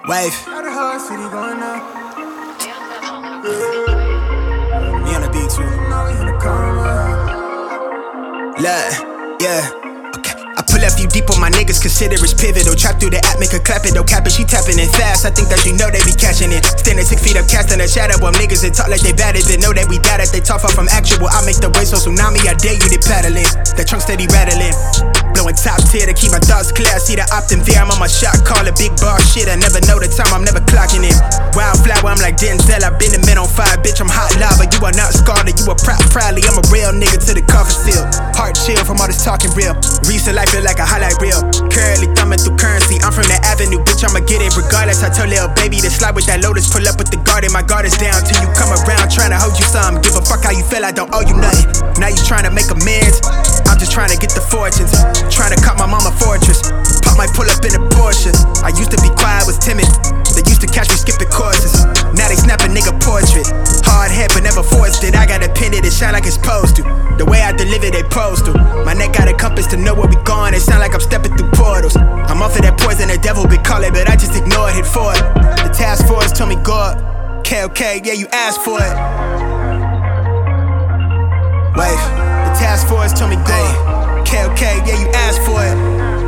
Wave. Me on the beat too. Look, yeah. I pull up you deep on my niggas, consider it's pivotal. Trap through the app, make her clap it, don't cap it, she tapping it fast. I think that you know they be catching it. Standing 6 feet up, casting a shadow on niggas that talk like they bad it. They know that we got it, they talk far from actual. I make the wave so tsunami, I dare you to paddle in. That trunk steady rattling, blowing top tier to keep my thoughts clear. I see the optim there, I'm on my shot, call it big bar shit. I never know the time, I'm never clocking in. Wildflower, I'm like Denzel, I've been the man on fire, bitch, I'm hot lava. You are not scarred, you are proudly. I'm a real nigga to the coffin still. Heart chill from all this talking real. Recent life feel like a highlight reel. Curly thumbing through currency, I'm from the avenue, bitch, I'ma get it regardless. I told little baby to slide with that Lotus, pull up with the garden. My guard is down till you come around, trying to hold you some. Give a fuck how you feel, I don't owe you nothing. Now you trying to make amends, I'm just trying to get the fortunes. Trying to cut my mama fortress. Pop might pull up in a Porsche. I used to be quiet, was timid. They used to catch me skipping courses. Now they snap a nigga portrait. Hard head but never forced it. I got a pin it shine like it's supposed to. The way I deliver they pose to. My neck got a compass to know where we going. It sound like I'm stepping through portals. I'm off of that poison the devil been calling, but I just ignored, hit for it. The task force told me go up. Okay, yeah, you asked for it. Wave. The task force told me go up. Okay, yeah, you asked for it.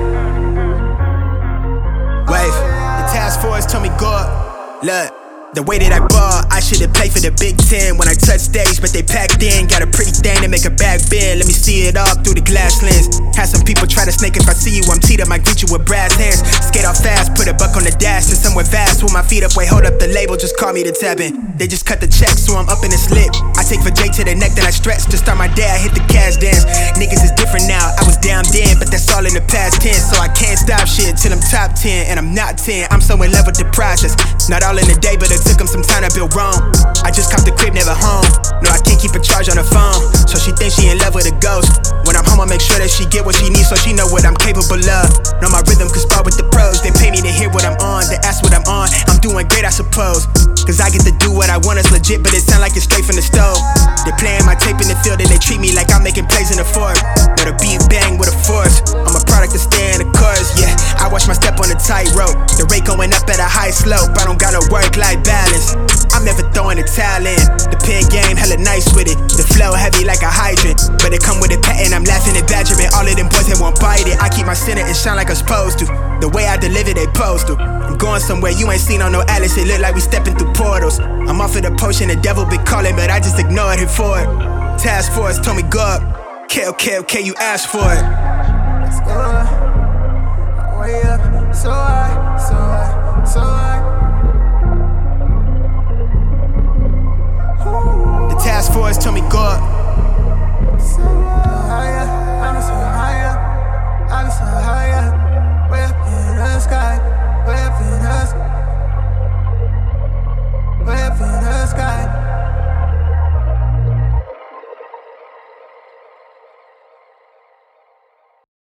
Wave. The task force told me go up. Look. The way that I ball, I should've played for the Big Ten when I touched stage, but they packed in. Got a pretty thing to make a back bend. Let me see it all through the glass lens. Had some people try to snake if I see you, I'm teed up, might greet you with brass hands. Skate off fast, put a buck on the dash to somewhere vast. With my feet up, wait, hold up the label, just call me the tapping. They just cut the check, so I'm up in the slip. I take for J to the neck, then I stretch. To start my day, I hit the cash dance. Niggas is different now, I was down then, but that's all in the past tense. So I can't stop shit till I'm top 10, and I'm not 10. I'm so in love with the process. Not all in the day, but it took them some time to build wrong. I just copped the crib, never home. No, I can't keep a charge on the phone. So she thinks she in love with a ghost. When I'm home, I make sure that she get what she needs, so she know what I'm capable of. Know my rhythm, could spar with the pros. They pay me to hear what I'm on, they ask what I'm on. I'm doing great, I suppose. Cause I get to do what I want, it's legit, but it sound like it's straight from the stove. They playing my tape in the field and they treat me like I'm making plays in the fort. But a beat bang with a force. I'm a product to stay in the course, yeah. I watch my step on the tightrope. The rate going up at a high slope. I don't got no work-life balance. I'm never throwing a towel in. The pen game hella nice with it. The flow heavy like a hydrant, but it come with a patent. I'm laughing and badgering all of them boys that won't bite it. I keep my center and shine like I'm supposed to. The way I deliver they post to. I'm going somewhere you ain't seen on no atlas. It look like we stepping through portals. I'm off of the potion, the devil been calling, but I just ignored it for it. Task force told me go up. Okay, you asked for it. Let's go up, way up, so high, so high, so high. The task force told me go up. So high, I'm so high.